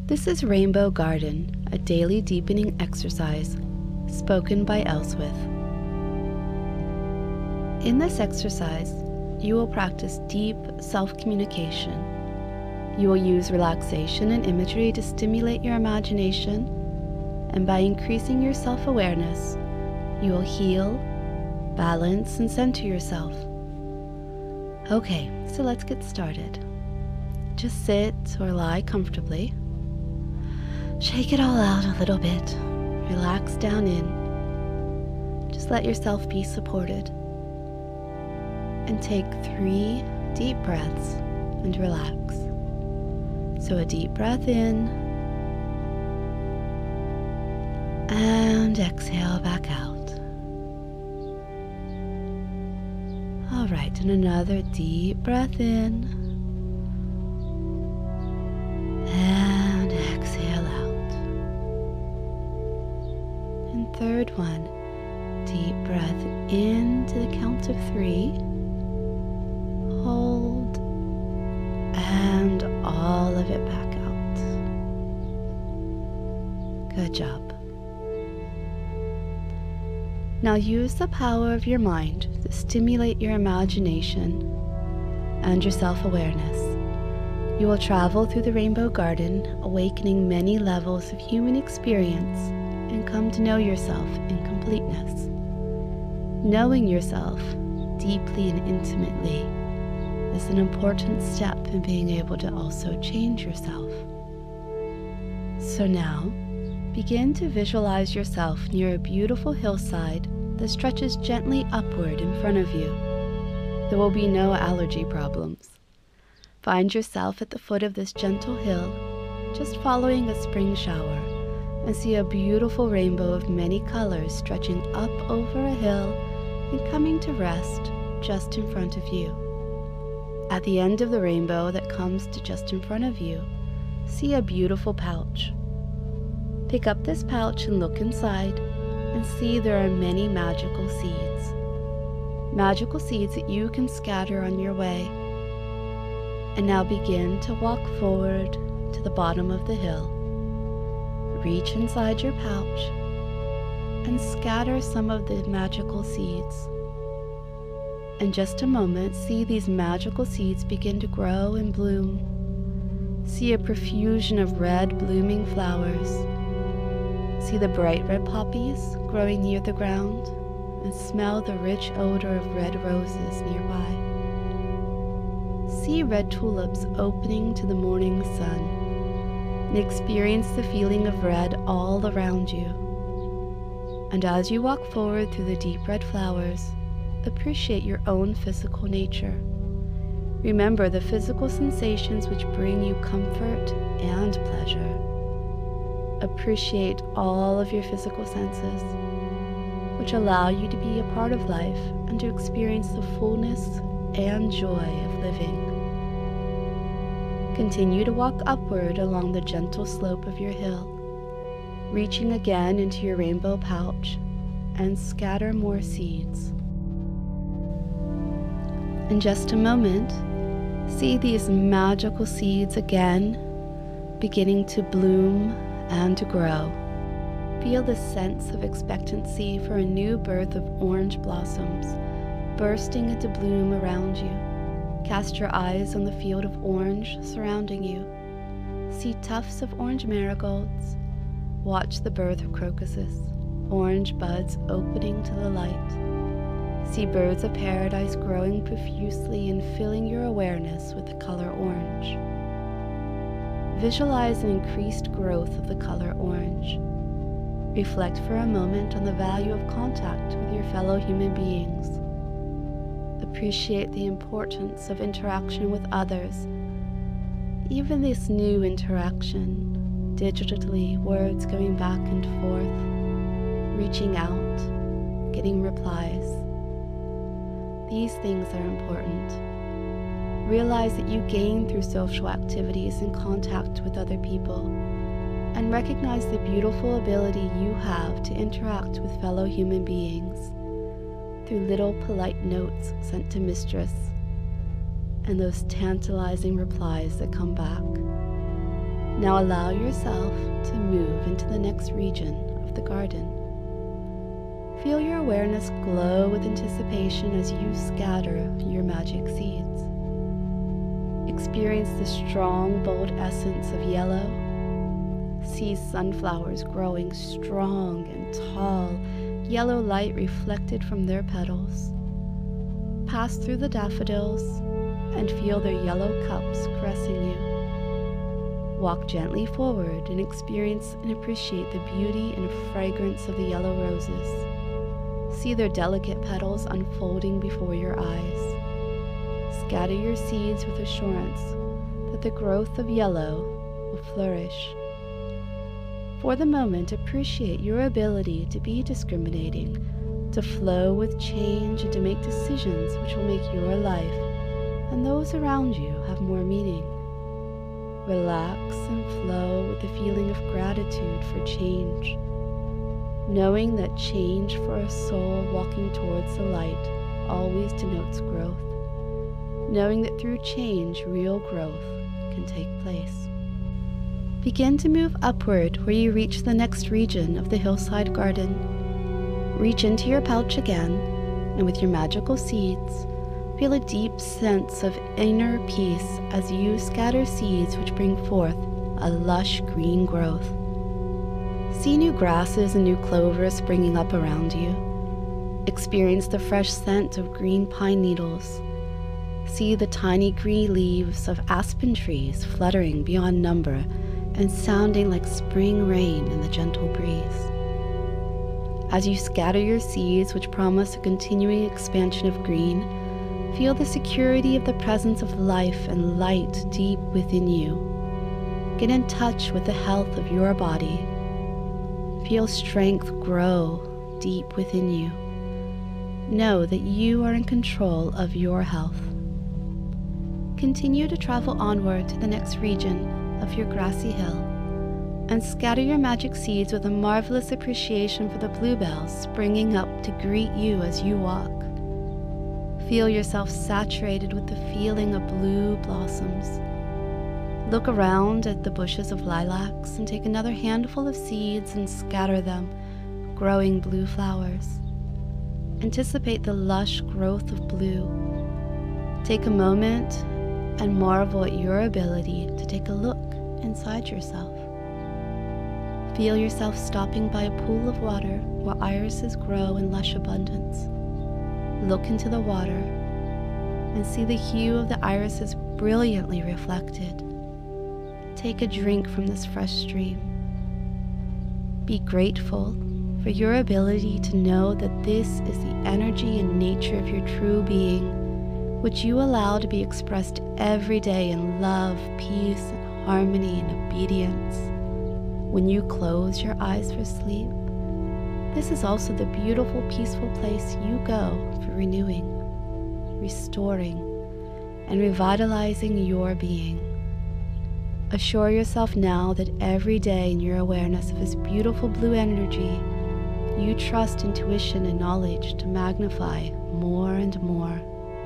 This is Rainbow Garden, a daily deepening exercise spoken by Elswith. In this exercise, you will practice deep self-communication. You will use relaxation and imagery to stimulate your imagination, and by increasing your self-awareness, you will heal, balance, and center yourself. Okay, so let's get started. Just sit or lie comfortably. Shake it all out a little bit. Relax down in. Just let yourself be supported. And take 3 deep breaths and relax. So a deep breath in. And exhale back out. All right, and another deep breath in. And exhale out. And third one, deep breath in to the count of 3. Hold. And all of it back out. Good job. Now use the power of your mind to stimulate your imagination and your self-awareness. You will travel through the Rainbow Garden, awakening many levels of human experience and come to know yourself in completeness. Knowing yourself deeply and intimately is an important step in being able to also change yourself. So now, begin to visualize yourself near a beautiful hillside that stretches gently upward in front of you. There will be no allergy problems. Find yourself at the foot of this gentle hill, just following a spring shower, and see a beautiful rainbow of many colors stretching up over a hill and coming to rest just in front of you. At the end of the rainbow that comes to just in front of you, see a beautiful pouch. Pick up this pouch and look inside and see there are many magical seeds. Magical seeds that you can scatter on your way. And now begin to walk forward to the bottom of the hill. Reach inside your pouch and scatter some of the magical seeds. In just a moment, see these magical seeds begin to grow and bloom. See a profusion of red blooming flowers. See the bright red poppies growing near the ground, and smell the rich odor of red roses nearby. See red tulips opening to the morning sun, and experience the feeling of red all around you. And as you walk forward through the deep red flowers, appreciate your own physical nature. Remember the physical sensations which bring you comfort and pleasure. Appreciate all of your physical senses, which allow you to be a part of life and to experience the fullness and joy of living. Continue to walk upward along the gentle slope of your hill, reaching again into your rainbow pouch, and scatter more seeds. In just a moment, see these magical seeds again beginning to bloom and to grow. Feel the sense of expectancy for a new birth of orange blossoms bursting into bloom around you. Cast your eyes on the field of orange surrounding you. See tufts of orange marigolds. Watch the birth of crocuses, orange buds opening to the light. See birds of paradise growing profusely and filling your awareness with the color orange. Visualize an increased growth of the color orange. Reflect for a moment on the value of contact with your fellow human beings. Appreciate the importance of interaction with others. Even this new interaction, digitally, words going back and forth, reaching out, getting replies. These things are important. Realize that you gain through social activities and contact with other people, and recognize the beautiful ability you have to interact with fellow human beings through little polite notes sent to mistress and those tantalizing replies that come back. Now allow yourself to move into the next region of the garden. Feel your awareness glow with anticipation as you scatter your magic seeds. Experience the strong, bold essence of yellow. See sunflowers growing strong and tall, yellow light reflected from their petals. Pass through the daffodils and feel their yellow cups caressing you. Walk gently forward and experience and appreciate the beauty and fragrance of the yellow roses. See their delicate petals unfolding before your eyes. Scatter your seeds with assurance that the growth of yellow will flourish. For the moment, appreciate your ability to be discriminating, to flow with change, and to make decisions which will make your life and those around you have more meaning. Relax and flow with the feeling of gratitude for change, knowing that change for a soul walking towards the light always denotes growth, knowing that through change, real growth can take place. Begin to move upward where you reach the next region of the hillside garden. Reach into your pouch again, and with your magical seeds, feel a deep sense of inner peace as you scatter seeds which bring forth a lush green growth. See new grasses and new clover springing up around you. Experience the fresh scent of green pine needles. See the tiny green leaves of aspen trees fluttering beyond number and sounding like spring rain in the gentle breeze. As you scatter your seeds which promise a continuing expansion of green, feel the security of the presence of life and light deep within you. Get in touch with the health of your body. Feel strength grow deep within you. Know that you are in control of your health. Continue to travel onward to the next region of your grassy hill and scatter your magic seeds with a marvelous appreciation for the bluebells springing up to greet you as you walk. Feel yourself saturated with the feeling of blue blossoms. Look around at the bushes of lilacs and take another handful of seeds and scatter them, growing blue flowers. Anticipate the lush growth of blue. Take a moment and marvel at your ability to take a look inside yourself. Feel yourself stopping by a pool of water where irises grow in lush abundance. Look into the water and see the hue of the irises brilliantly reflected. Take a drink from this fresh stream. Be grateful for your ability to know that this is the energy and nature of your true being, which you allow to be expressed every day in love, peace, and harmony and obedience. When you close your eyes for sleep, this is also the beautiful, peaceful place you go for renewing, restoring, and revitalizing your being. Assure yourself now that every day in your awareness of this beautiful blue energy, you trust intuition and knowledge to magnify more and more.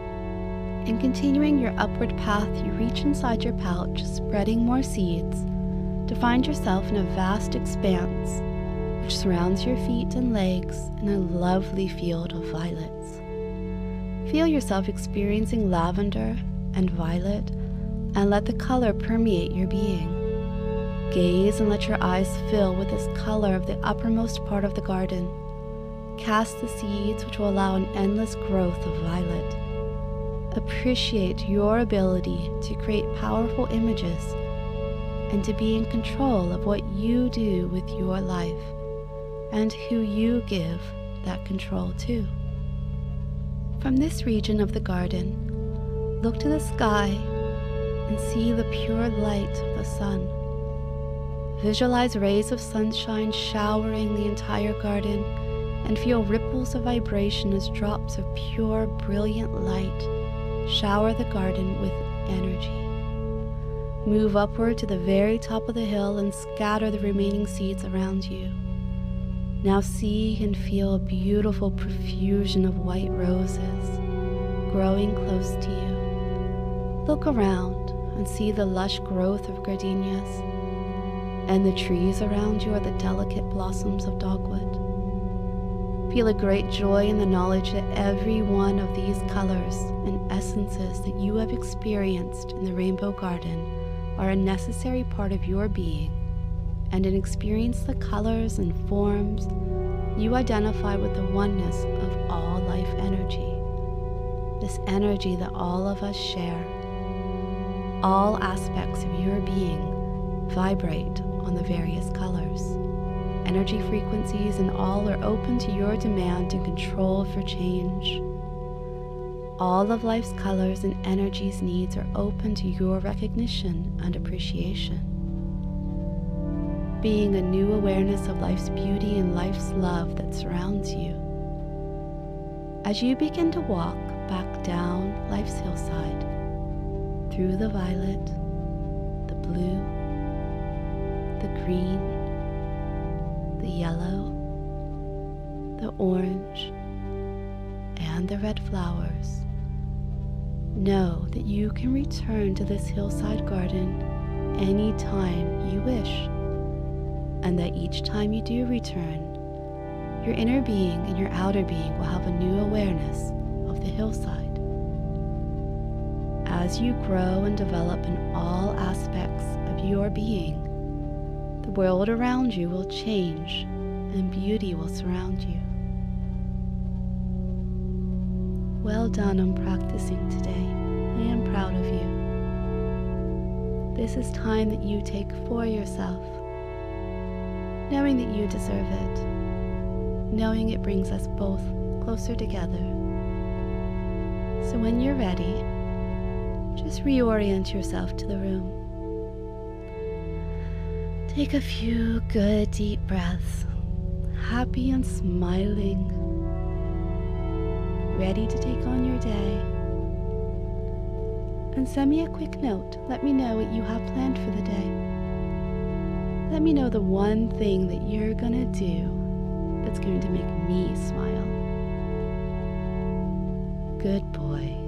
In continuing your upward path, you reach inside your pouch, spreading more seeds, to find yourself in a vast expanse which surrounds your feet and legs in a lovely field of violets. Feel yourself experiencing lavender and violet, and let the color permeate your being. Gaze and let your eyes fill with this color of the uppermost part of the garden. Cast the seeds which will allow an endless growth of violet. Appreciate your ability to create powerful images and to be in control of what you do with your life and who you give that control to. From this region of the garden, look to the sky and see the pure light of the sun. Visualize rays of sunshine showering the entire garden and feel ripples of vibration as drops of pure, brilliant light shower the garden with energy. Move upward to the very top of the hill and scatter the remaining seeds around you. Now see and feel a beautiful profusion of white roses growing close to you. Look around and see the lush growth of gardenias, and the trees around you are the delicate blossoms of dogwood. Feel a great joy in the knowledge that every one of these colors and essences that you have experienced in the rainbow garden are a necessary part of your being, and in experience the colors and forms, you identify with the oneness of all life energy, this energy that all of us share. All aspects of your being vibrate on the various colors. Energy frequencies and all are open to your demand and control for change. All of life's colors and energies needs are open to your recognition and appreciation. Being a new awareness of life's beauty and life's love that surrounds you. As you begin to walk back down life's hillside, through the violet, the blue, the green, the yellow, the orange, and the red flowers, know that you can return to this hillside garden anytime you wish, and that each time you do return, your inner being and your outer being will have a new awareness of the hillside. As you grow and develop in all aspects of your being, the world around you will change and beauty will surround you. Well done on practicing today. I am proud of you. This is time that you take for yourself, knowing that you deserve it, knowing it brings us both closer together. So when you're ready, just reorient yourself to the room. Take a few good deep breaths, happy and smiling, ready to take on your day. And send me a quick note. Let me know what you have planned for the day. Let me know the one thing that you're gonna do that's going to make me smile. Good boy.